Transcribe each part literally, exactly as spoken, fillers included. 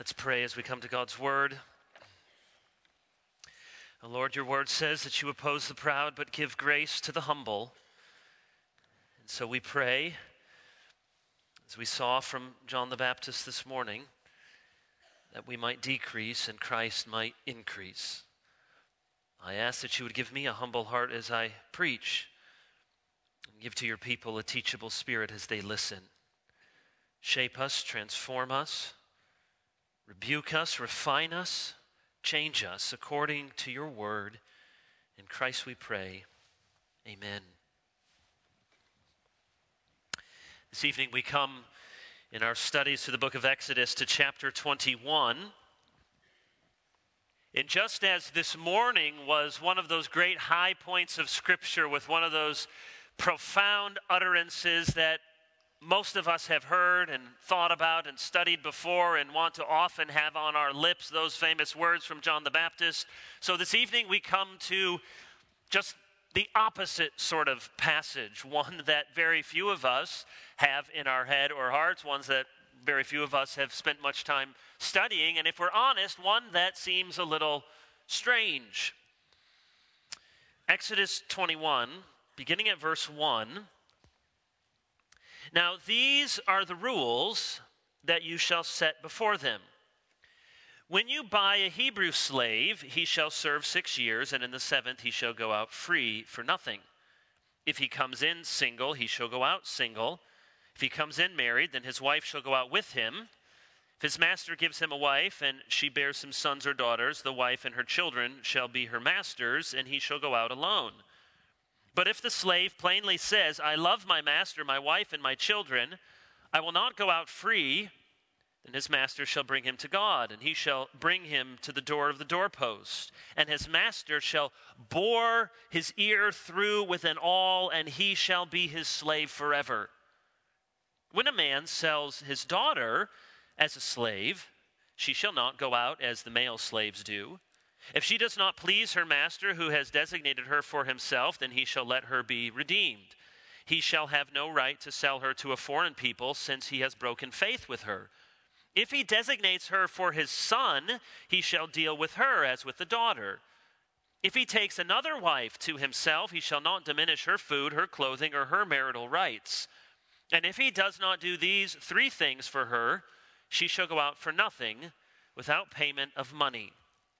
Let's pray as we come to God's word. Oh Lord, your word says that you oppose the proud but give grace to the humble. And so we pray, as we saw from John the Baptist this morning, that we might decrease and Christ might increase. I ask that you would give me a humble heart as I preach, and give to your people a teachable spirit as they listen. Shape us, transform us, rebuke us, refine us, change us according to your word. In Christ we pray. Amen. This evening we come in our studies through the book of Exodus to chapter twenty-one. And just as this morning was one of those great high points of Scripture with one of those profound utterances that most of us have heard and thought about and studied before and want to often have on our lips, those famous words from John the Baptist. So this evening we come to just the opposite sort of passage, one that very few of us have in our head or hearts, ones that very few of us have spent much time studying, and if we're honest, one that seems a little strange. Exodus twenty-one, beginning at verse one. Now these are the rules that you shall set before them. When you buy a Hebrew slave, he shall serve six years, and in the seventh he shall go out free for nothing. If he comes in single, he shall go out single. If he comes in married, then his wife shall go out with him. If his master gives him a wife, and she bears him sons or daughters, the wife and her children shall be her master's, and he shall go out alone. But if the slave plainly says, I love my master, my wife, and my children, I will not go out free, then his master shall bring him to God, and he shall bring him to the door of the doorpost. And his master shall bore his ear through with an awl, and he shall be his slave forever. When a man sells his daughter as a slave, she shall not go out as the male slaves do. If she does not please her master who has designated her for himself, then he shall let her be redeemed. He shall have no right to sell her to a foreign people, since he has broken faith with her. If he designates her for his son, he shall deal with her as with the daughter. If he takes another wife to himself, he shall not diminish her food, her clothing, or her marital rights. And if he does not do these three things for her, she shall go out for nothing, without payment of money.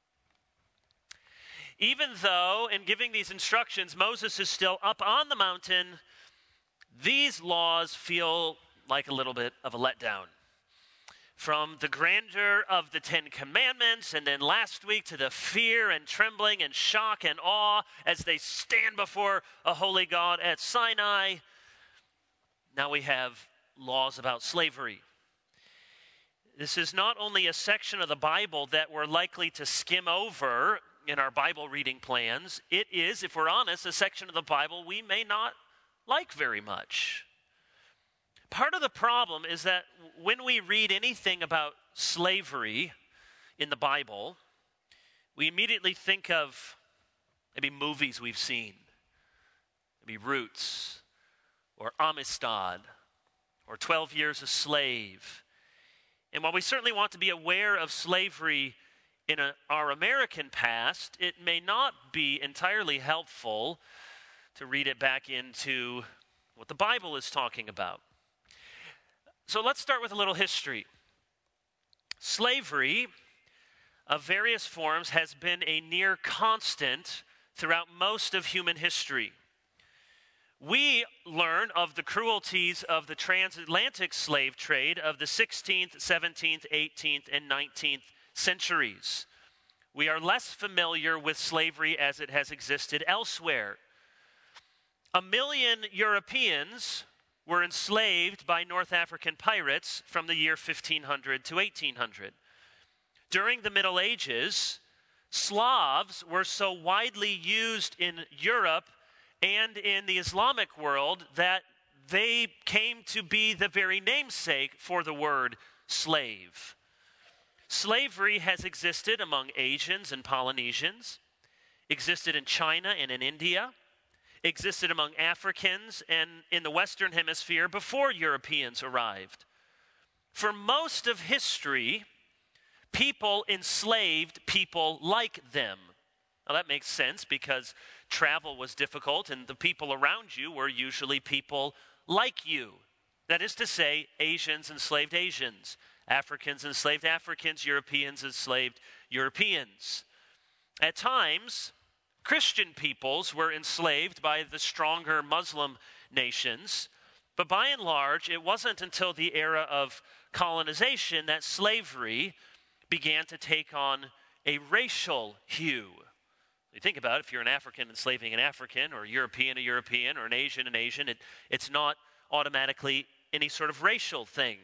Even though in giving these instructions, Moses is still up on the mountain, these laws feel like a little bit of a letdown. From the grandeur of the Ten Commandments, and then last week to the fear and trembling and shock and awe as they stand before a holy God at Sinai, now we have laws about slavery. This is not only a section of the Bible that we're likely to skim over in our Bible reading plans, it is, if we're honest, a section of the Bible we may not like very much. Part of the problem is that when we read anything about slavery in the Bible, we immediately think of maybe movies we've seen, maybe Roots, or Amistad, or twelve Years a Slave. And while we certainly want to be aware of slavery in a, our American past, it may not be entirely helpful to read it back into what the Bible is talking about. So let's start with a little history. Slavery of various forms has been a near constant throughout most of human history. We learn of the cruelties of the transatlantic slave trade of the sixteenth, seventeenth, eighteenth, and nineteenth centuries. We are less familiar with slavery as it has existed elsewhere. A million Europeans were enslaved by North African pirates from the year fifteen hundred to eighteen hundred. During the Middle Ages, Slavs were so widely used in Europe and in the Islamic world that they came to be the very namesake for the word slave. Slavery has existed among Asians and Polynesians, existed in China and in India, existed among Africans and in the Western Hemisphere before Europeans arrived. For most of history, people enslaved people like them. Now that makes sense because travel was difficult and the people around you were usually people like you. That is to say, Asians enslaved Asians, Africans enslaved Africans, Europeans enslaved Europeans. At times, Christian peoples were enslaved by the stronger Muslim nations, but by and large, it wasn't until the era of colonization that slavery began to take on a racial hue. You think about it, if you're an African enslaving an African, or European a European, or an Asian an Asian, it, it's not automatically any sort of racial thing.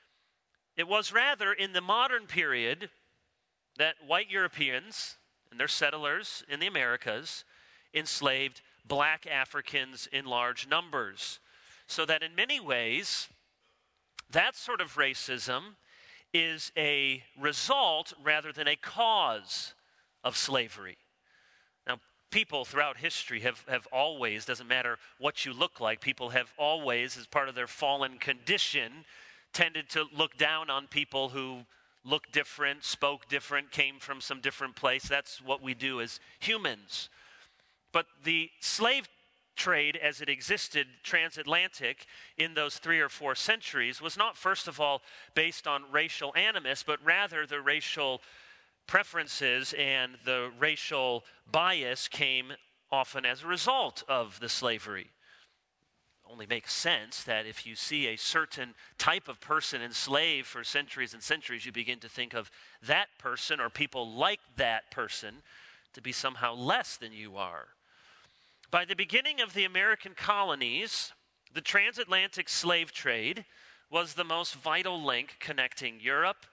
It was rather in the modern period that white Europeans and their settlers in the Americas enslaved black Africans in large numbers. So that in many ways, that sort of racism is a result rather than a cause of slavery. Now, people throughout history have, have always, doesn't matter what you look like, people have always, as part of their fallen condition, tended to look down on people who looked different, spoke different, came from some different place. That's what we do as humans. But the slave trade as it existed transatlantic in those three or four centuries was not, first of all, based on racial animus, but rather the racial preferences and the racial bias came often as a result of the slavery. Only makes sense that if you see a certain type of person enslaved for centuries and centuries, you begin to think of that person or people like that person to be somehow less than you are. By the beginning of the American colonies, the transatlantic slave trade was the most vital link connecting Europe,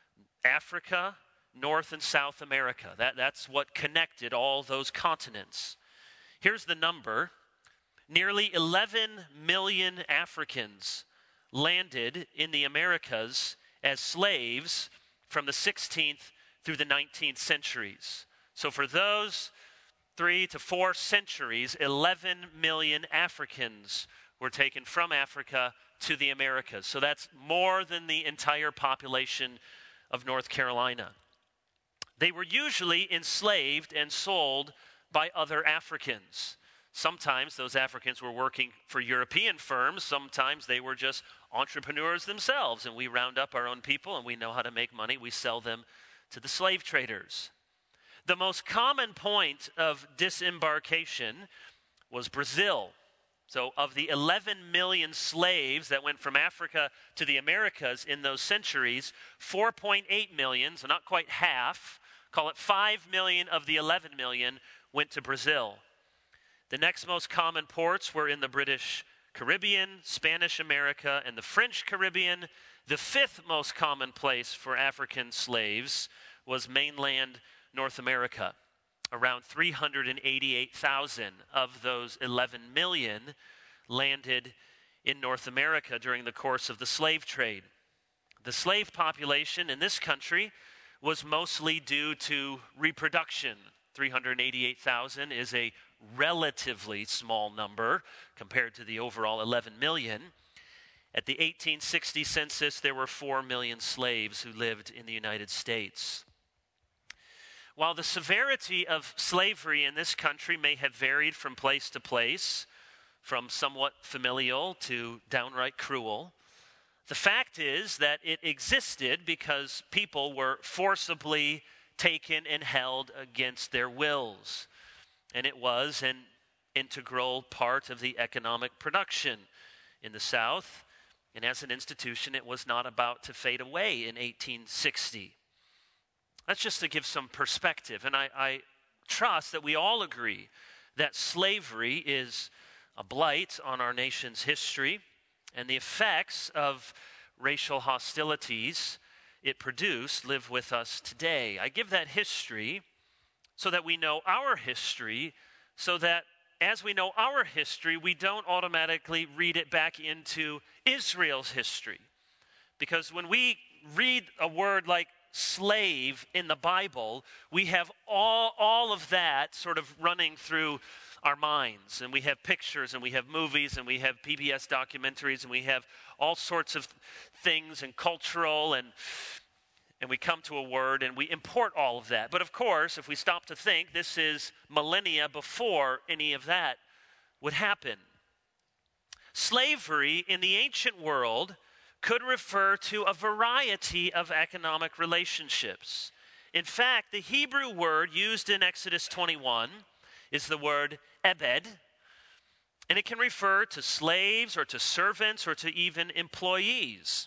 Africa, North and South America. That, that's what connected all those continents. Here's the number. Nearly eleven million Africans landed in the Americas as slaves from the sixteenth through the nineteenth centuries. So for those three to four centuries, eleven million Africans were taken from Africa to the Americas. So that's more than the entire population of North Carolina. They were usually enslaved and sold by other Africans. Sometimes those Africans were working for European firms. Sometimes they were just entrepreneurs themselves. And we round up our own people and we know how to make money. We sell them to the slave traders. The most common point of disembarkation was Brazil. So of the eleven million slaves that went from Africa to the Americas in those centuries, four point eight million, so not quite half, call it five million of the eleven million, went to Brazil. The next most common ports were in the British Caribbean, Spanish America, and the French Caribbean. The fifth most common place for African slaves was mainland North America. Around three hundred eighty-eight thousand of those eleven million landed in North America during the course of the slave trade. The slave population in this country was mostly due to reproduction. three hundred eighty-eight thousand is a relatively small number compared to the overall eleven million. At the eighteen sixty census, there were four million slaves who lived in the United States. While the severity of slavery in this country may have varied from place to place, from somewhat familial to downright cruel, the fact is that it existed because people were forcibly taken and held against their wills. And it was an integral part of the economic production in the South. And as an institution, it was not about to fade away in eighteen sixty. That's just to give some perspective. And I, I trust that we all agree that slavery is a blight on our nation's history, and the effects of racial hostilities it produced live with us today. I give that history so that we know our history, so that as we know our history, we don't automatically read it back into Israel's history. Because when we read a word like slave in the Bible, we have all, all of that sort of running through our minds. And we have pictures, and we have movies, and we have P B S documentaries, and we have all sorts of things and cultural and and we come to a word and we import all of that. But of course, if we stop to think, this is millennia before any of that would happen. Slavery in the ancient world could refer to a variety of economic relationships. In fact, the Hebrew word used in Exodus twenty-one is the word ebed, and it can refer to slaves or to servants or to even employees.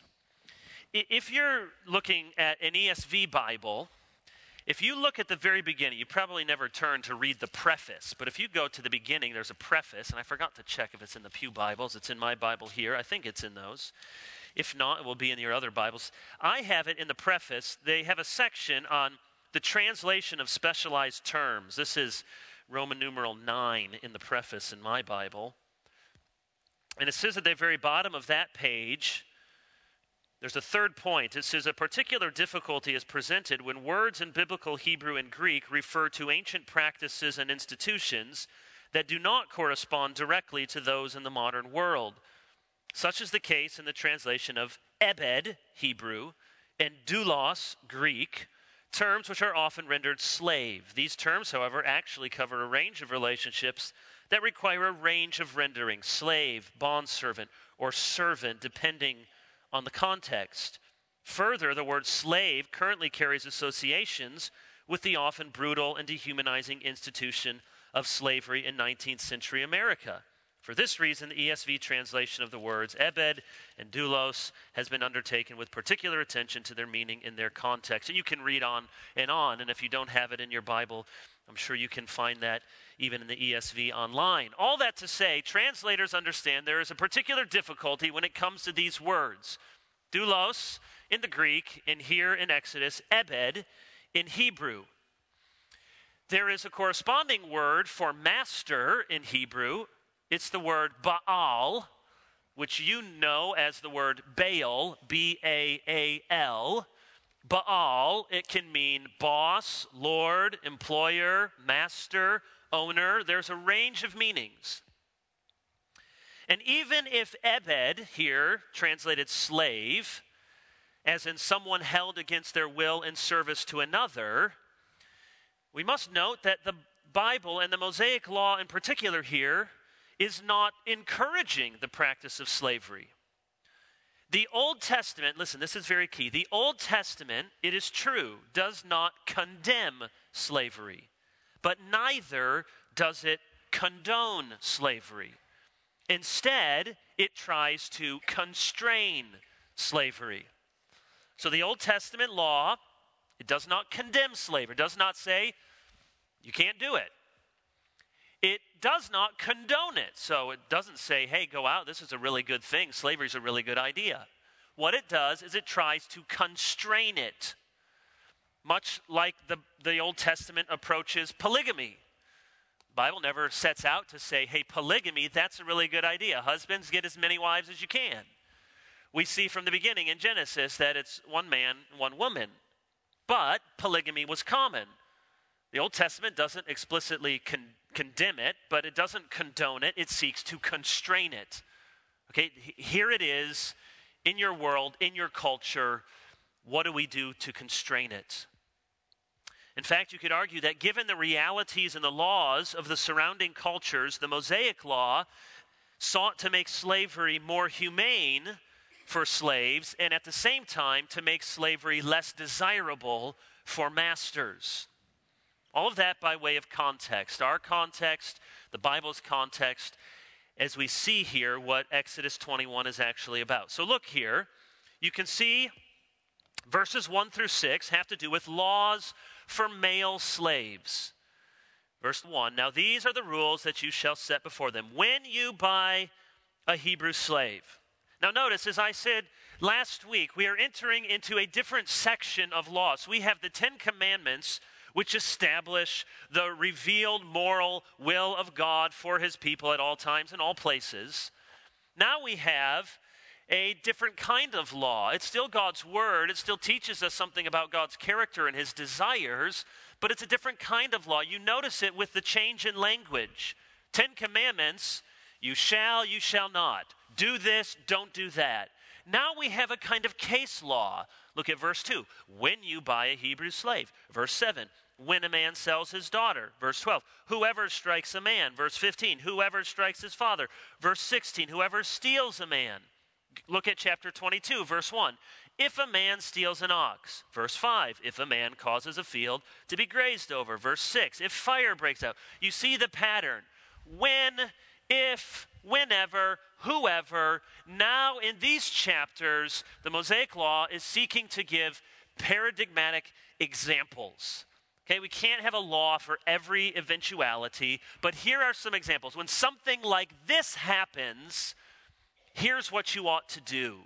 If you're looking at an E S V Bible, if you look at the very beginning, you probably never turn to read the preface, but if you go to the beginning, there's a preface, and I forgot to check if it's in the Pew Bibles. It's in my Bible here. I think it's in those. If not, it will be in your other Bibles. I have it in the preface. They have a section on the translation of specialized terms. This is Roman numeral nine in the preface in my Bible. And it says at the very bottom of that page, there's a third point. It says a particular difficulty is presented when words in biblical Hebrew and Greek refer to ancient practices and institutions that do not correspond directly to those in the modern world. Such is the case in the translation of ebed, Hebrew, and doulos, Greek, terms which are often rendered slave. These terms, however, actually cover a range of relationships that require a range of rendering, slave, bondservant, or servant, depending on the context. Further, the word slave currently carries associations with the often brutal and dehumanizing institution of slavery in nineteenth century America. For this reason, the E S V translation of the words ebed and doulos has been undertaken with particular attention to their meaning in their context. And you can read on and on, and if you don't have it in your Bible, I'm sure you can find that even in the E S V online. All that to say, translators understand there is a particular difficulty when it comes to these words. Doulos in the Greek, and here in Exodus, ebed in Hebrew. There is a corresponding word for master in Hebrew. It's the word Baal, which you know as the word Baal, B A A L. Baal, it can mean boss, lord, employer, master, owner. There's a range of meanings. And even if ebed here, translated slave, as in someone held against their will in service to another, we must note that the Bible and the Mosaic Law in particular here is not encouraging the practice of slavery. The Old Testament, listen, this is very key. The Old Testament, it is true, does not condemn slavery, but neither does it condone slavery. Instead, it tries to constrain slavery. So the Old Testament law, it does not condemn slavery. It does not say, you can't do it. It does not condone it. So it doesn't say, hey, go out, this is a really good thing. Slavery is a really good idea. What it does is it tries to constrain it, much like the, the Old Testament approaches polygamy. The Bible never sets out to say, hey, polygamy, that's a really good idea. Husbands, get as many wives as you can. We see from the beginning in Genesis that it's one man, one woman. But polygamy was common. The Old Testament doesn't explicitly con- condemn it, but it doesn't condone it. It seeks to constrain it. Okay, here it is in your world, in your culture. What do we do to constrain it? In fact, you could argue that given the realities and the laws of the surrounding cultures, the Mosaic Law sought to make slavery more humane for slaves and at the same time to make slavery less desirable for masters. All of that by way of context. Our context, the Bible's context, as we see here what Exodus twenty-one is actually about. So look here. You can see verses one through six have to do with laws for male slaves. Verse one, now these are the rules that you shall set before them when you buy a Hebrew slave. Now notice, as I said last week, we are entering into a different section of laws. We have the Ten Commandments, which establish the revealed moral will of God for his people at all times and all places. Now we have a different kind of law. It's still God's word. It still teaches us something about God's character and his desires, but it's a different kind of law. You notice it with the change in language. Ten Commandments, you shall, you shall not. Do this, don't do that. Now we have a kind of case law. Look at verse two. When you buy a Hebrew slave. Verse seven. When a man sells his daughter. Verse twelve. Whoever strikes a man. Verse fifteen. Whoever strikes his father. Verse sixteen. Whoever steals a man. Look at chapter twenty-two, verse one. If a man steals an ox. Verse five. If a man causes a field to be grazed over. Verse six. If fire breaks out. You see the pattern. When, if, whenever, whoever. Now in these chapters, the Mosaic Law is seeking to give paradigmatic examples. Okay, we can't have a law for every eventuality, but here are some examples. When something like this happens, here's what you ought to do.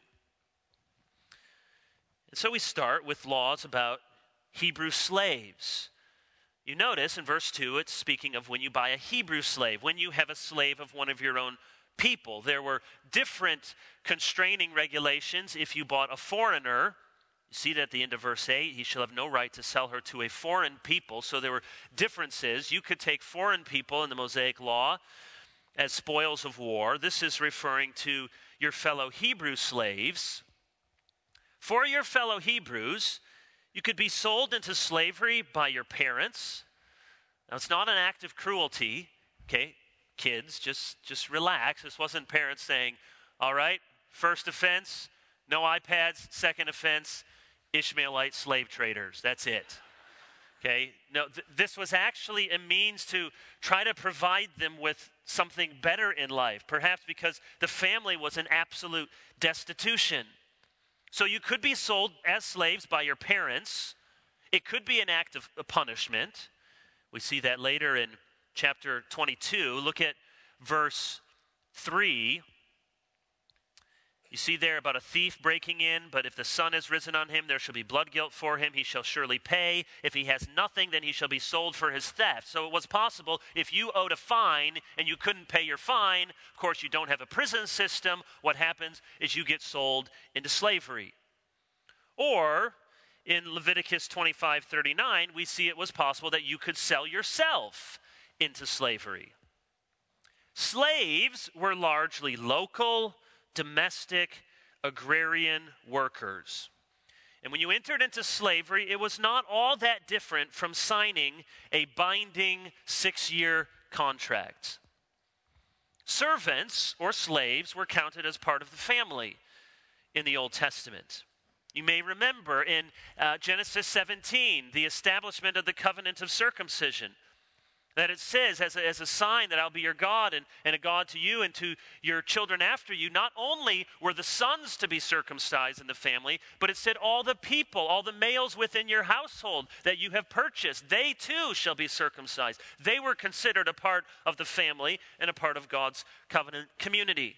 And so we start with laws about Hebrew slaves. You notice in verse two, it's speaking of when you buy a Hebrew slave, when you have a slave of one of your own people. There were different constraining regulations if you bought a foreigner. You see that at the end of verse eight, he shall have no right to sell her to a foreign people. So there were differences. You could take foreign people in the Mosaic Law as spoils of war. This is referring to your fellow Hebrew slaves. For your fellow Hebrews, you could be sold into slavery by your parents. Now, it's not an act of cruelty, okay? Kids, just, just relax. This wasn't parents saying, all right, first offense, no iPads. Second offense, Ishmaelite slave traders. That's it. Okay? No, th- this was actually a means to try to provide them with something better in life, perhaps because the family was in absolute destitution. So you could be sold as slaves by your parents. It could be an act of punishment. We see that later in chapter twenty-two. Look at verse three. You see there about a thief breaking in, but if the sun has risen on him, there shall be blood guilt for him. He shall surely pay. If he has nothing, then he shall be sold for his theft. So it was possible if you owed a fine and you couldn't pay your fine, of course you don't have a prison system, what happens is you get sold into slavery. Or in Leviticus twenty-five thirty-nine, we see it was possible that you could sell yourself into slavery. Slaves were largely local, domestic, agrarian workers. And when you entered into slavery, it was not all that different from signing a binding six-year contract. Servants or slaves were counted as part of the family in the Old Testament. You may remember in uh, Genesis seventeen, the establishment of the covenant of circumcision, that it says as a, as a sign that I'll be your God and, and a God to you and to your children after you. Not only were the sons to be circumcised in the family, but it said all the people, all the males within your household that you have purchased, they too shall be circumcised. They were considered a part of the family and a part of God's covenant community.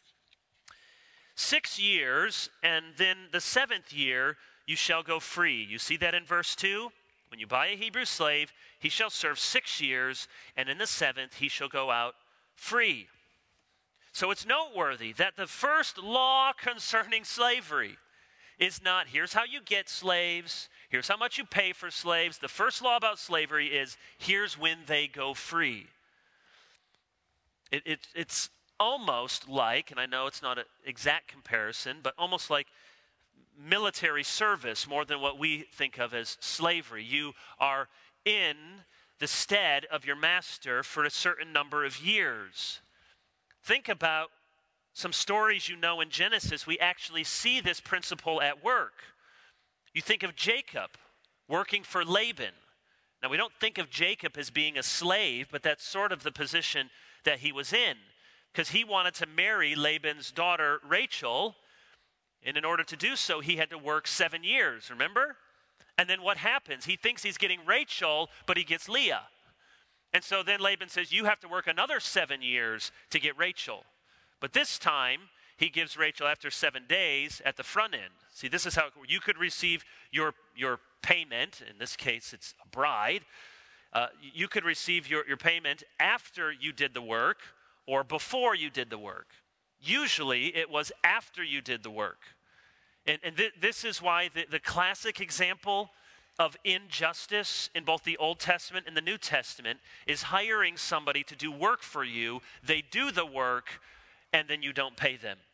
Six years, and then the seventh year, you shall go free. You see that in verse two? When you buy a Hebrew slave, he shall serve six years, and in the seventh he shall go out free. So it's noteworthy that the first law concerning slavery is not, here's how you get slaves, here's how much you pay for slaves. The first law about slavery is, here's when they go free. It, it, it's almost like, and I know it's not an exact comparison, but almost like military service more than what we think of as slavery. You are in the stead of your master for a certain number of years. Think about some stories you know in Genesis. We actually see this principle at work. You think of Jacob working for Laban. Now, we don't think of Jacob as being a slave, but that's sort of the position that he was in, because he wanted to marry Laban's daughter Rachel. And in order to do so, he had to work seven years, remember? And then what happens? He thinks he's getting Rachel, but he gets Leah. And so then Laban says, you have to work another seven years to get Rachel. But this time, he gives Rachel after seven days at the front end. See, this is how you could receive your, your payment. In this case, it's a bride. Uh, you could receive your, your payment after you did the work or before you did the work. Usually, it was after you did the work. And, and th- this is why the, the classic example of injustice in both the Old Testament and the New Testament is hiring somebody to do work for you. They do the work, and then you don't pay them.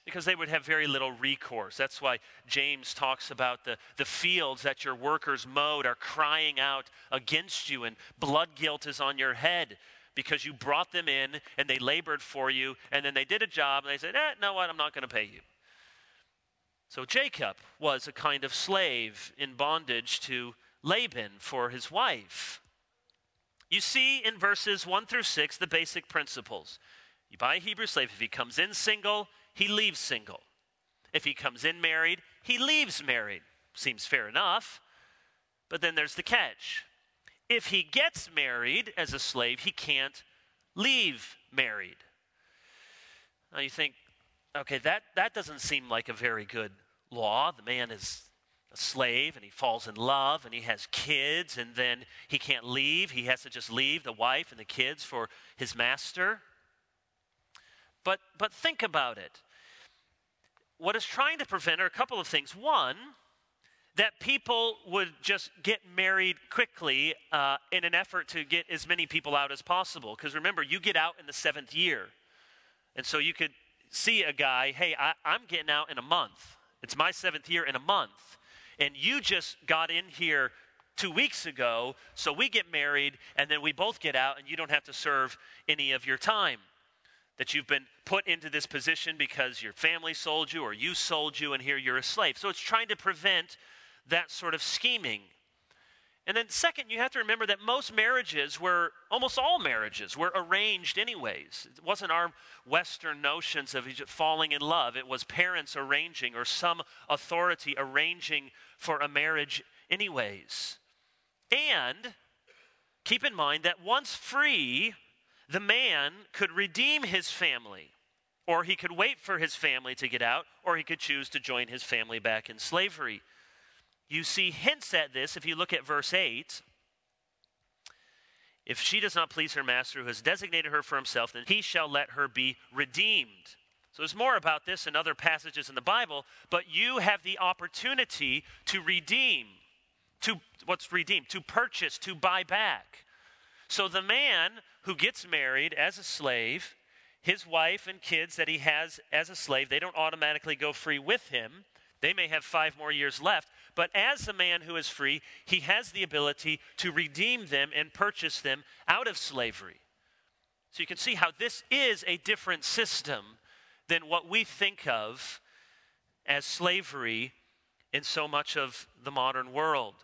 because they would have very little recourse. That's why James talks about the, the fields that your workers mowed are crying out against you, and blood guilt is on your head because you brought them in and they labored for you, and then they did a job and they said, eh, know what, I'm not going to pay you. So Jacob was a kind of slave in bondage to Laban for his wife. You see in verses one through six the basic principles. You buy a Hebrew slave. If he comes in single, he leaves single. If he comes in married, he leaves married. Seems fair enough. But then there's the catch. If he gets married as a slave, he can't leave married. Now you think, okay, that, that doesn't seem like a very good law. The man is a slave and he falls in love and he has kids, and then he can't leave. He has to just leave the wife and the kids for his master. But but think about it. What it's trying to prevent are a couple of things. One, that people would just get married quickly uh, in an effort to get as many people out as possible. Because remember, you get out in the seventh year. And so you could see a guy, hey, I, I'm getting out in a month. It's my seventh year in a month. And you just got in here two weeks ago, so we get married, and then we both get out, and you don't have to serve any of your time. That you've been put into this position because your family sold you or you sold you, and here you're a slave. So it's trying to prevent that sort of scheming. And then second, you have to remember that most marriages were, almost all marriages were arranged anyways. It wasn't our Western notions of falling in love. It was parents arranging or some authority arranging for a marriage anyways. And keep in mind that once free, the man could redeem his family, or he could wait for his family to get out, or he could choose to join his family back in slavery. You see hints at this if you look at verse eight. If she does not please her master who has designated her for himself, then he shall let her be redeemed. So there's more about this in other passages in the Bible, but you have the opportunity to redeem. To what's redeemed? To purchase, to buy back. So the man who gets married as a slave, his wife and kids that he has as a slave, they don't automatically go free with him. They may have five more years left. But as a man who is free, he has the ability to redeem them and purchase them out of slavery. So you can see how this is a different system than what we think of as slavery in so much of the modern world.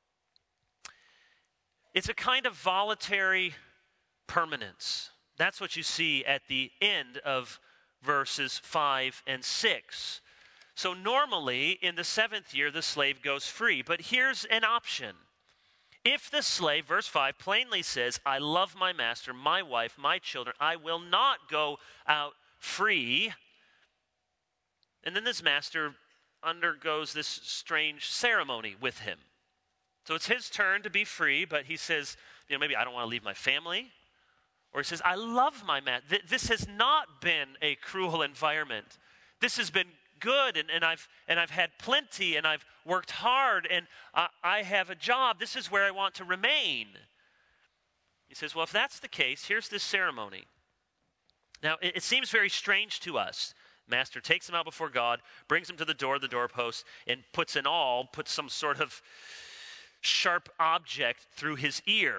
It's a kind of voluntary permanence. That's what you see at the end of verses five and six. So normally, in the seventh year, the slave goes free. But here's an option. If the slave, verse five, plainly says, I love my master, my wife, my children, I will not go out free. And then this master undergoes this strange ceremony with him. So it's his turn to be free, but he says, you know, maybe I don't want to leave my family. Or he says, I love my master. Th- this has not been a cruel environment. This has been good, and, and I've and I've had plenty, and I've worked hard, and I, I have a job. This is where I want to remain. He says, well, if that's the case, here's this ceremony. Now, it, it seems very strange to us. Master takes him out before God, brings him to the door, the doorpost, and puts an awl, puts some sort of sharp object through his ear.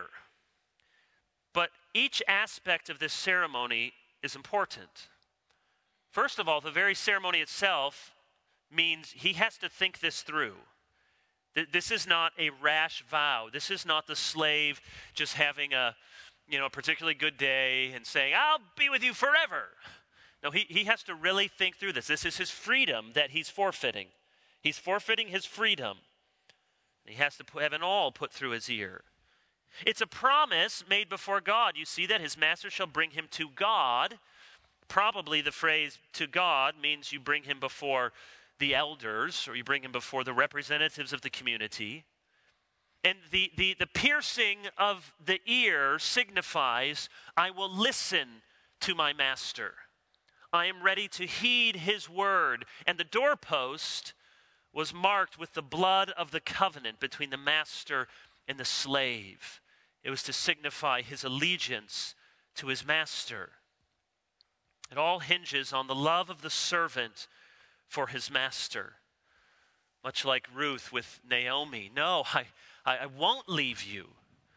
But each aspect of this ceremony is important. First of all, the very ceremony itself means he has to think this through. This is not a rash vow. This is not the slave just having a, you know, a particularly good day and saying, I'll be with you forever. No, he, he has to really think through this. This is his freedom that he's forfeiting. He's forfeiting his freedom. He has to put, have an awl put through his ear. It's a promise made before God. You see that his master shall bring him to God. Probably the phrase to God means you bring him before the elders, or you bring him before the representatives of the community. And the, the, the piercing of the ear signifies, I will listen to my master. I am ready to heed his word. And the doorpost was marked with the blood of the covenant between the master and the slave. It was to signify his allegiance to his master. It all hinges on the love of the servant for his master. Much like Ruth with Naomi, no, I, I, I won't leave you.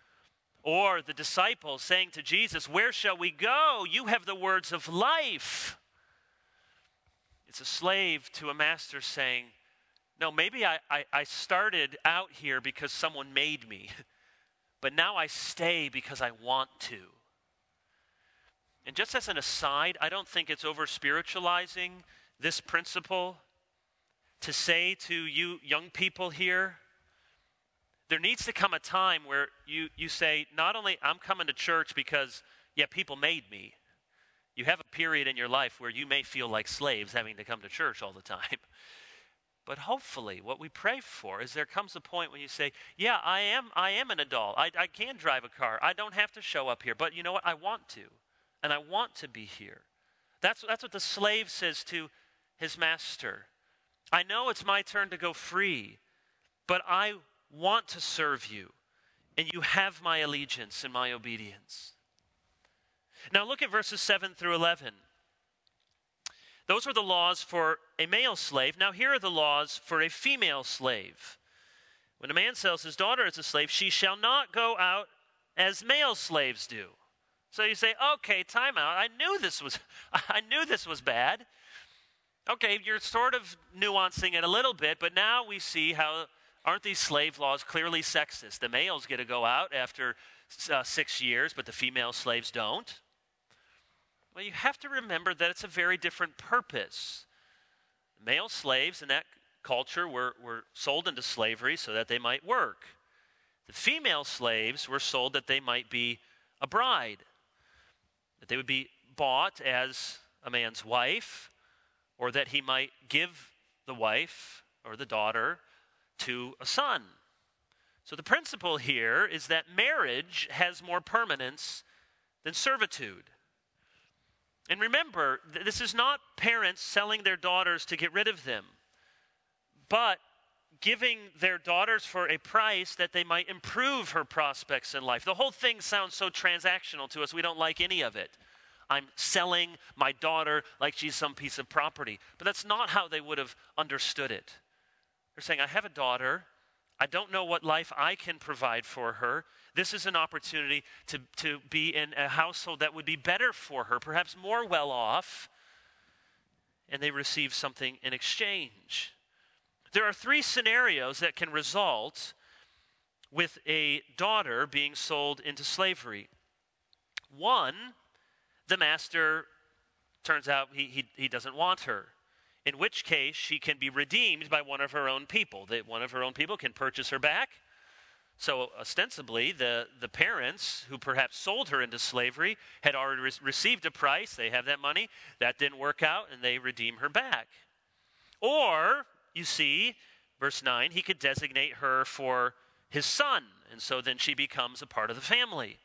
Or the disciples saying to Jesus, where shall we go? You have the words of life. It's a slave to a master saying, no, maybe I, I, I started out here because someone made me, but now I stay because I want to. And just as an aside, I don't think it's over-spiritualizing this principle to say to you young people here, there needs to come a time where you, you say, not only I'm coming to church because, yeah, people made me. You have a period in your life where you may feel like slaves having to come to church all the time. But hopefully what we pray for is there comes a point when you say, yeah, I am I am an adult. I, I can drive a car. I don't have to show up here. But you know what? I want to. And I want to be here. That's, that's what the slave says to his master. I know it's my turn to go free, but I want to serve you, and you have my allegiance and my obedience. Now look at verses seven through eleven. Those were the laws for a male slave. Now here are the laws for a female slave. When a man sells his daughter as a slave, she shall not go out as male slaves do. So you say, okay, time out. I knew this was, I knew this was bad. Okay, you're sort of nuancing it a little bit, but now we see how, aren't these slave laws clearly sexist? The males get to go out after uh, six years, but the female slaves don't. Well, you have to remember that it's a very different purpose. Male slaves in that culture were, were sold into slavery so that they might work. The female slaves were sold that they might be a bride, that they would be bought as a man's wife, or that he might give the wife or the daughter to a son. So the principle here is that marriage has more permanence than servitude. And remember, th- this is not parents selling their daughters to get rid of them, but giving their daughters for a price that they might improve her prospects in life. The whole thing sounds so transactional to us, we don't like any of it. I'm selling my daughter like she's some piece of property. But that's not how they would have understood it. They're saying, I have a daughter. I don't know what life I can provide for her. This is an opportunity to, to be in a household that would be better for her, perhaps more well off. And they receive something in exchange. There are three scenarios that can result with a daughter being sold into slavery. One, the master turns out he, he, he doesn't want her, in which case she can be redeemed by one of her own people. That one of her own people can purchase her back. So ostensibly, the, the parents who perhaps sold her into slavery had already re- received a price. They have that money. That didn't work out, and they redeem her back. Or, you see, verse nine, he could designate her for his son, and so then she becomes a part of the family.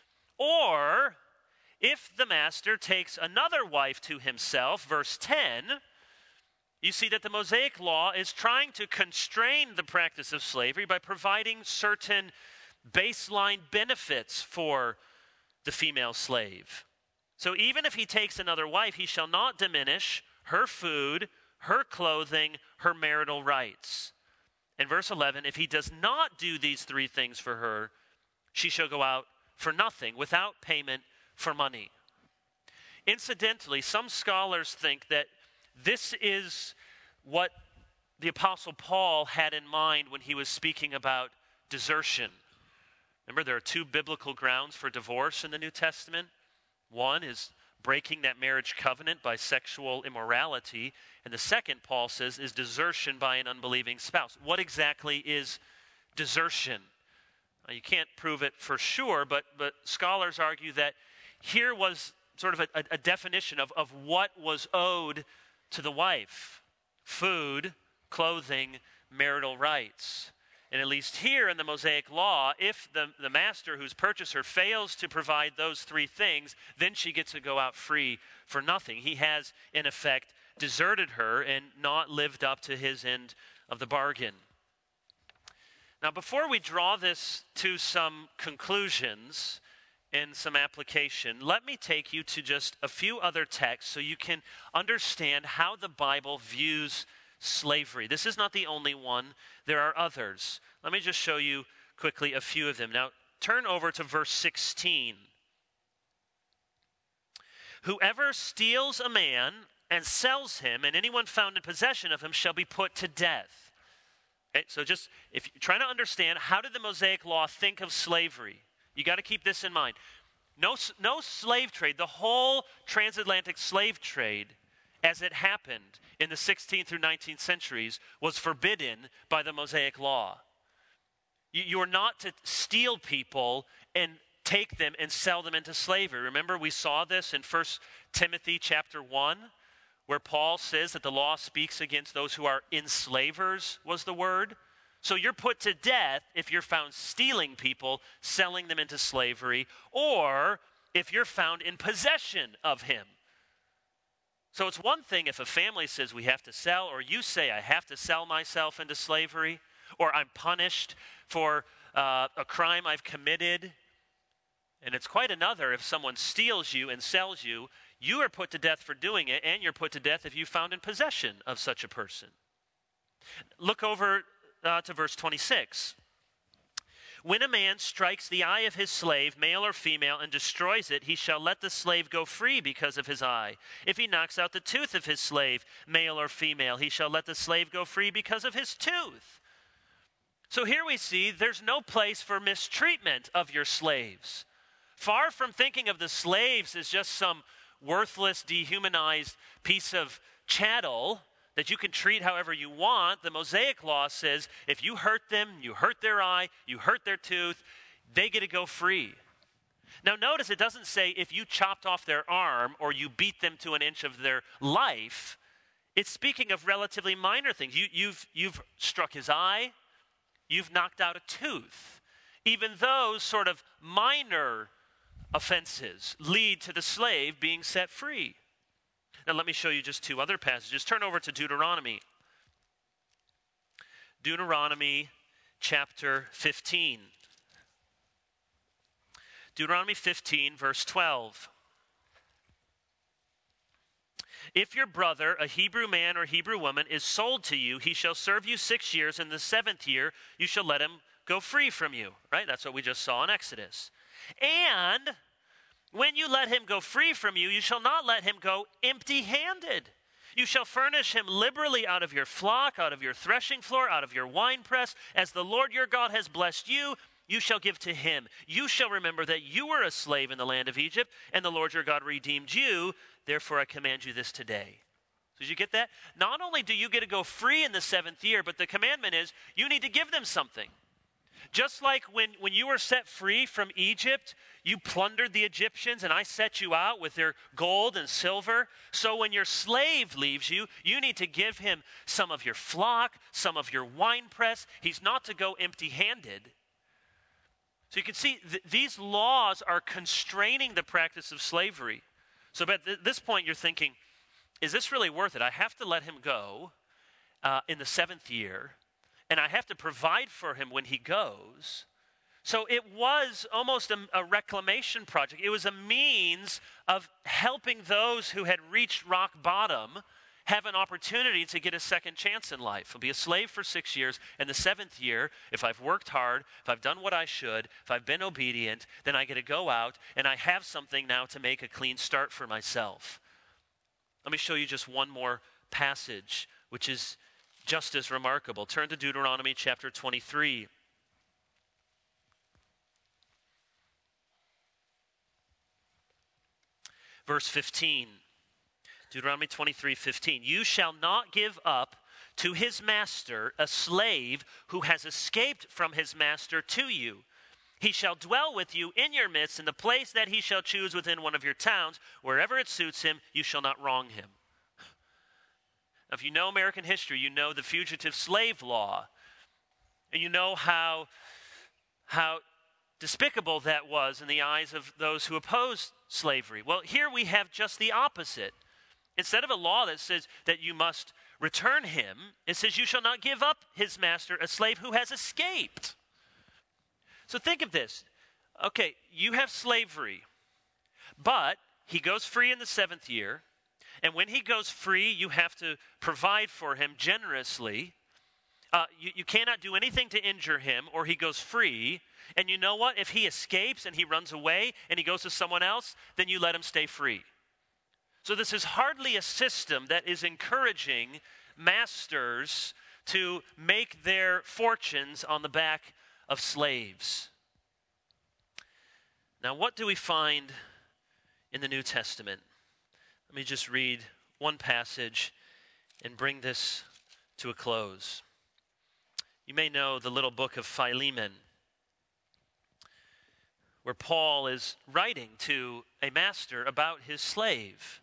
Or, if the master takes another wife to himself, verse ten, you see that the Mosaic law is trying to constrain the practice of slavery by providing certain baseline benefits for the female slave. So even if he takes another wife, he shall not diminish her food, her clothing, her marital rights. In verse eleven, if he does not do these three things for her, she shall go out for nothing, without payment for money. Incidentally, some scholars think that this is what the Apostle Paul had in mind when he was speaking about desertion. Remember, there are two biblical grounds for divorce in the New Testament. One is breaking that marriage covenant by sexual immorality, and the second, Paul says, is desertion by an unbelieving spouse. What exactly is desertion? Now, you can't prove it for sure, but, but scholars argue that here was sort of a, a, a definition of, of what was owed to the wife: food, clothing, marital rights. And at least here in the Mosaic law, if the, the master who's purchased her fails to provide those three things, then she gets to go out free for nothing. He has, in effect, deserted her and not lived up to his end of the bargain. Now, before we draw this to some conclusions, and some application, let me take you to just a few other texts so you can understand how the Bible views slavery. This is not the only one. There are others. Let me just show you quickly a few of them. Now, turn over to verse sixteen. Whoever steals a man and sells him, and anyone found in possession of him shall be put to death. Okay, so just, if you're trying to understand, how did the Mosaic Law think of slavery? You got to keep this in mind. No, no slave trade, the whole transatlantic slave trade, as it happened in the sixteenth through nineteenth centuries, was forbidden by the Mosaic Law. You, you are not to steal people and take them and sell them into slavery. Remember, we saw this in First Timothy chapter one, where Paul says that the law speaks against those who are enslavers, was the word. So you're put to death if you're found stealing people, selling them into slavery, or if you're found in possession of him. So it's one thing if a family says we have to sell, or you say I have to sell myself into slavery, or I'm punished for uh, a crime I've committed. And it's quite another if someone steals you and sells you. You are put to death for doing it, and you're put to death if you're found in possession of such a person. Look over uh, to verse twenty-six. When a man strikes the eye of his slave, male or female, and destroys it, he shall let the slave go free because of his eye. If he knocks out the tooth of his slave, male or female, he shall let the slave go free because of his tooth. So here we see there's no place for mistreatment of your slaves. Far from thinking of the slaves as just some worthless, dehumanized piece of chattel that you can treat however you want, the Mosaic Law says if you hurt them, you hurt their eye, you hurt their tooth, they get to go free. Now notice it doesn't say if you chopped off their arm or you beat them to an inch of their life. It's speaking of relatively minor things. You, you've, you've struck his eye, you've knocked out a tooth. Even those sort of minor offenses lead to the slave being set free. Now let me show you just two other passages. Turn over to Deuteronomy. Deuteronomy chapter fifteen. Deuteronomy fifteen, verse twelve. If your brother, a Hebrew man or Hebrew woman, is sold to you, he shall serve you six years. In the seventh year, you shall let him go free from you. Right? That's what we just saw in Exodus. And when you let him go free from you, you shall not let him go empty-handed. You shall furnish him liberally out of your flock, out of your threshing floor, out of your winepress. As the Lord your God has blessed you, you shall give to him. You shall remember that you were a slave in the land of Egypt, and the Lord your God redeemed you. Therefore I command you this today. So did you get that? Not only do you get to go free in the seventh year, but the commandment is you need to give them something. Just like when, when you were set free from Egypt, you plundered the Egyptians and I set you out with their gold and silver. So when your slave leaves you, you need to give him some of your flock, some of your winepress. He's not to go empty-handed. So you can see th- these laws are constraining the practice of slavery. So at th- this point you're thinking, is this really worth it? I have to let him go uh, in the seventh year. And I have to provide for him when he goes. So it was almost a, a reclamation project. It was a means of helping those who had reached rock bottom have an opportunity to get a second chance in life. I'll be a slave for six years. And the seventh year, if I've worked hard, if I've done what I should, if I've been obedient, then I get to go out and I have something now to make a clean start for myself. Let me show you just one more passage, which is just as remarkable. Turn to Deuteronomy chapter twenty-three. Verse fifteen. Deuteronomy twenty-three, fifteen. You shall not give up to his master a slave who has escaped from his master to you. He shall dwell with you in your midst in the place that he shall choose within one of your towns. Wherever it suits him, you shall not wrong him. Now, if you know American history, you know the fugitive slave law. And you know how, how despicable that was in the eyes of those who opposed slavery. Well, here we have just the opposite. Instead of a law that says that you must return him, it says you shall not give up his master a slave who has escaped. So think of this. Okay, you have slavery, but he goes free in the seventh year, and when he goes free, you have to provide for him generously. Uh, you, you cannot do anything to injure him, or he goes free. And you know what? If he escapes and he runs away and he goes to someone else, then you let him stay free. So this is hardly a system that is encouraging masters to make their fortunes on the back of slaves. Now, what do we find in the New Testament? Let me just read one passage and bring this to a close. You may know the little book of Philemon, where Paul is writing to a master about his slave.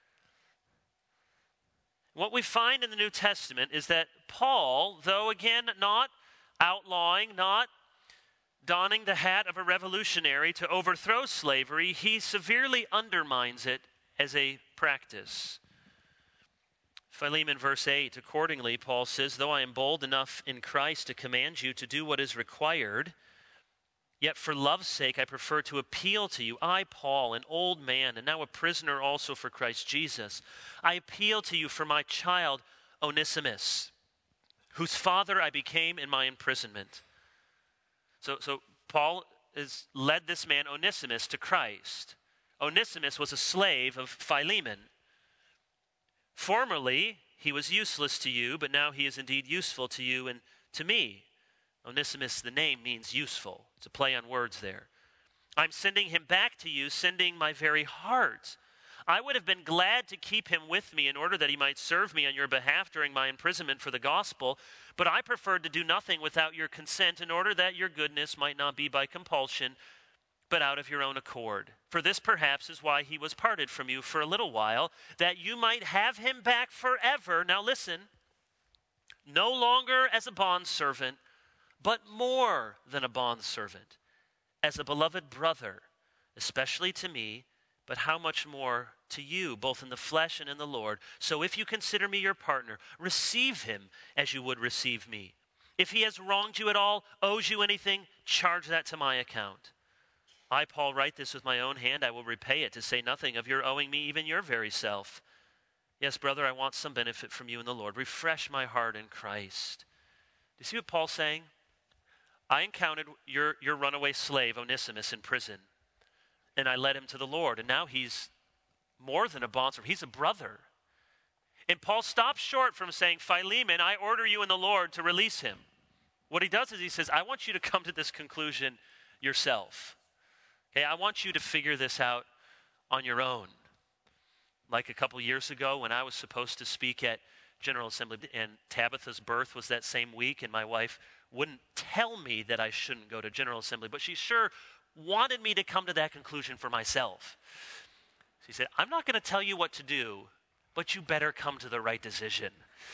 What we find in the New Testament is that Paul, though again not outlawing, not donning the hat of a revolutionary to overthrow slavery, he severely undermines it as a practice. Philemon verse eight, accordingly, Paul says, though I am bold enough in Christ to command you to do what is required, yet for love's sake I prefer to appeal to you. I, Paul, an old man, and now a prisoner also for Christ Jesus, I appeal to you for my child Onesimus, whose father I became in my imprisonment. So, so Paul has led this man Onesimus to Christ. Onesimus was a slave of Philemon. Formerly, he was useless to you, but now he is indeed useful to you and to me. Onesimus, the name, means useful. It's a play on words there. I'm sending him back to you, sending my very heart. I would have been glad to keep him with me in order that he might serve me on your behalf during my imprisonment for the gospel, but I preferred to do nothing without your consent in order that your goodness might not be by compulsion, but out of your own accord. For this perhaps is why he was parted from you for a little while, that you might have him back forever. Now listen, no longer as a bondservant, but more than a bondservant, as a beloved brother, especially to me, but how much more to you, both in the flesh and in the Lord. So if you consider me your partner, receive him as you would receive me. If he has wronged you at all, owes you anything, charge that to my account. I, Paul, write this with my own hand. I will repay it, to say nothing of your owing me even your very self. Yes, brother, I want some benefit from you in the Lord. Refresh my heart in Christ. Do you see what Paul's saying? I encountered your, your runaway slave, Onesimus, in prison, and I led him to the Lord. And now he's more than a bondservant. He's a brother. And Paul stops short from saying, Philemon, I order you in the Lord to release him. What he does is he says, I want you to come to this conclusion yourself. Okay, I want you to figure this out on your own. Like a couple years ago when I was supposed to speak at General Assembly, and Tabitha's birth was that same week, and my wife wouldn't tell me that I shouldn't go to General Assembly, but she sure wanted me to come to that conclusion for myself. She said, I'm not going to tell you what to do, but you better come to the right decision.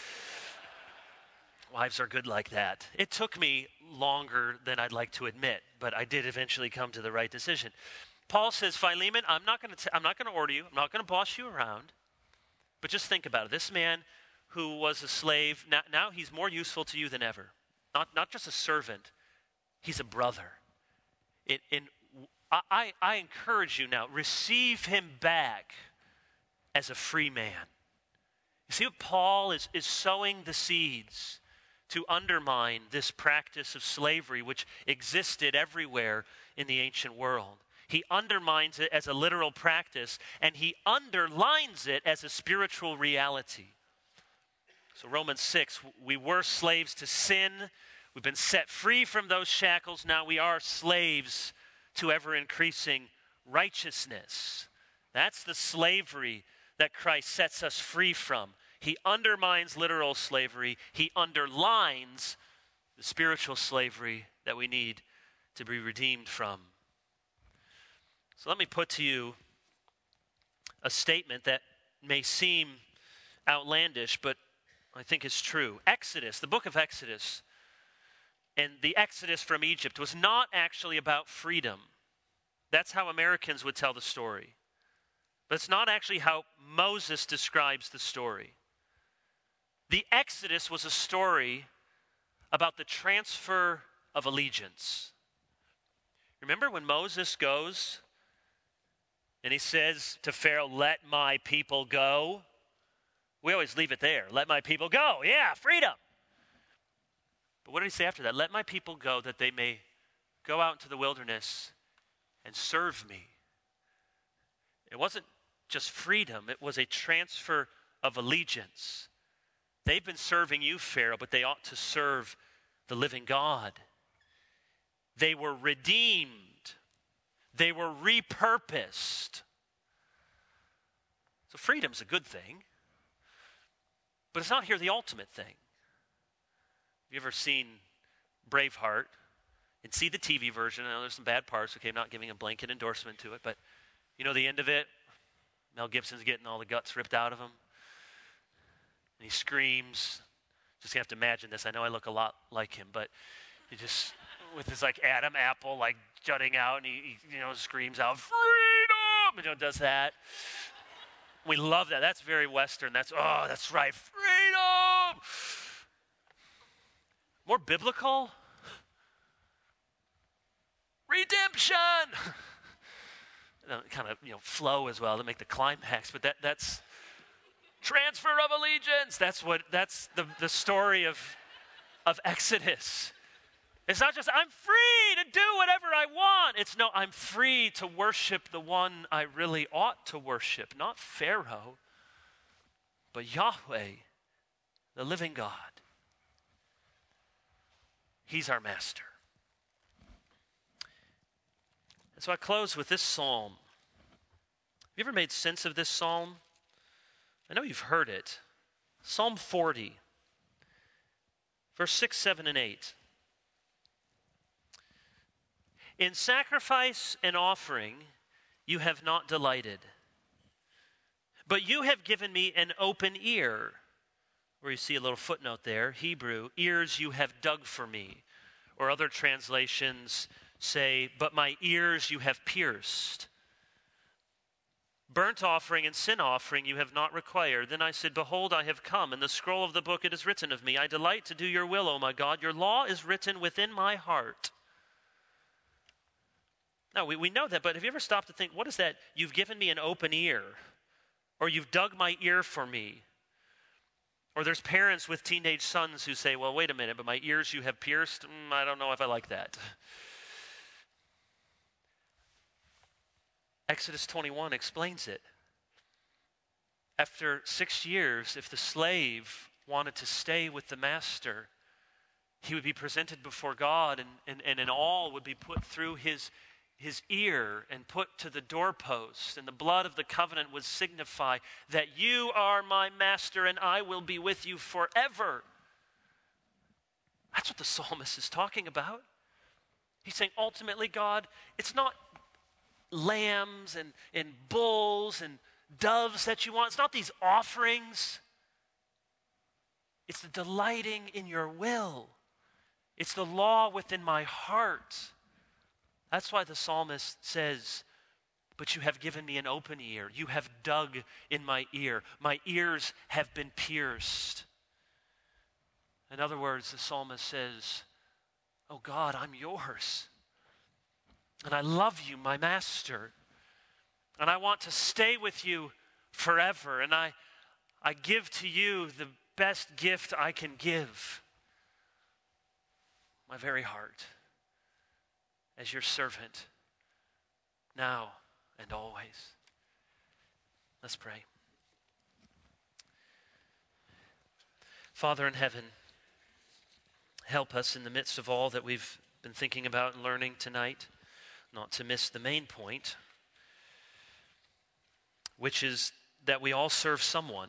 Wives are good like that. It took me longer than I'd like to admit, but I did eventually come to the right decision. Paul says, Philemon, I'm not going to I'm not going to order you. I'm not going to boss you around. But just think about it. This man who was a slave, now, now he's more useful to you than ever. Not, not just a servant. He's a brother. It, in, I, I encourage you now, receive him back as a free man. You see what Paul is, is sowing the seeds to undermine this practice of slavery which existed everywhere in the ancient world. He undermines it as a literal practice, and he underlines it as a spiritual reality. So Romans six, we were slaves to sin. We've been set free from those shackles. Now we are slaves to ever-increasing righteousness. That's the slavery that Christ sets us free from. He undermines literal slavery. He underlines the spiritual slavery that we need to be redeemed from. So let me put to you a statement that may seem outlandish, but I think is true. Exodus, the book of Exodus, and the Exodus from Egypt was not actually about freedom. That's how Americans would tell the story. But it's not actually how Moses describes the story. The Exodus was a story about the transfer of allegiance. Remember when Moses goes and he says to Pharaoh, let my people go? We always leave it there. Let my people go. Yeah, freedom. But what did he say after that? Let my people go that they may go out into the wilderness and serve me. It wasn't just freedom. It was a transfer of allegiance. They've been serving you, Pharaoh, but they ought to serve the living God. They were redeemed. They were repurposed. So freedom's a good thing. But it's not here the ultimate thing. Have you ever seen Braveheart and see the T V version? I know there's some bad parts. Okay, I'm not giving a blanket endorsement to it, but you know the end of it? Mel Gibson's getting all the guts ripped out of him. And he screams. Just have to imagine this. I know I look a lot like him, but he just, with his like Adam apple like jutting out, and he, he you know screams out, freedom! And you know, does that. We love that. That's very Western. That's, oh, that's right, freedom! More biblical? Redemption! Kind of, you know, flow as well to make the climax, but that that's transfer of allegiance. That's what, that's the, the story of, of Exodus. It's not just, I'm free to do whatever I want. It's no, I'm free to worship the one I really ought to worship. Not Pharaoh, but Yahweh, the living God. He's our master. And so I close with this psalm. Have you ever made sense of this psalm? I know you've heard it. Psalm forty, verse six, seven, and eight. In sacrifice and offering you have not delighted, but you have given me an open ear. Where you see a little footnote there, Hebrew, ears you have dug for me. Or other translations say, but my ears you have pierced. Burnt offering and sin offering you have not required. Then I said, behold, I have come. In the scroll of the book it is written of me, I delight to do your will, O my God. Your law is written within my heart. Now, we, we know that, but have you ever stopped to think, what is that? You've given me an open ear. Or you've dug my ear for me. Or there's parents with teenage sons who say, well, wait a minute, but my ears you have pierced? Mm, I don't know if I like that. Exodus twenty-one explains it. After six years, if the slave wanted to stay with the master, he would be presented before God, and, and, and an awl would be put through his his ear and put to the doorpost, and the blood of the covenant would signify that you are my master and I will be with you forever. That's what the psalmist is talking about. He's saying ultimately, God, it's not lambs and, and bulls and doves that you want. It's not these offerings. It's the delighting in your will. It's the law within my heart. That's why the psalmist says, but you have given me an open ear. You have dug in my ear. My ears have been pierced. In other words, the psalmist says, oh God, I'm yours. And I love you, my master. And I want to stay with you forever. And I, I give to you the best gift I can give. My very heart. As your servant, now and always. Let's pray. Father in heaven, help us in the midst of all that we've been thinking about and learning tonight, not to miss the main point, which is that we all serve someone.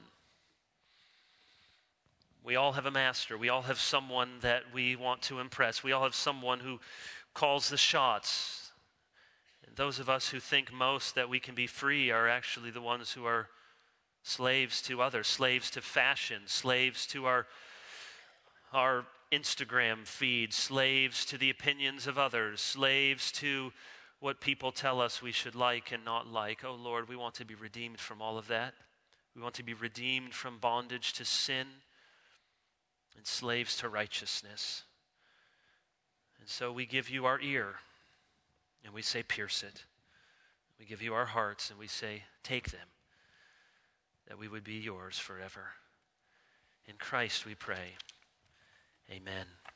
We all have a master. We all have someone that we want to impress. We all have someone who calls the shots. And those of us who think most that we can be free are actually the ones who are slaves to others, slaves to fashion, slaves to our, our Instagram feed, slaves to the opinions of others, slaves to what people tell us we should like and not like. Oh Lord, we want to be redeemed from all of that. We want to be redeemed from bondage to sin and slaves to righteousness. And so we give you our ear, And we say, pierce it. We give you our hearts and we say, take them, that we would be yours forever. In Christ we pray. Amen.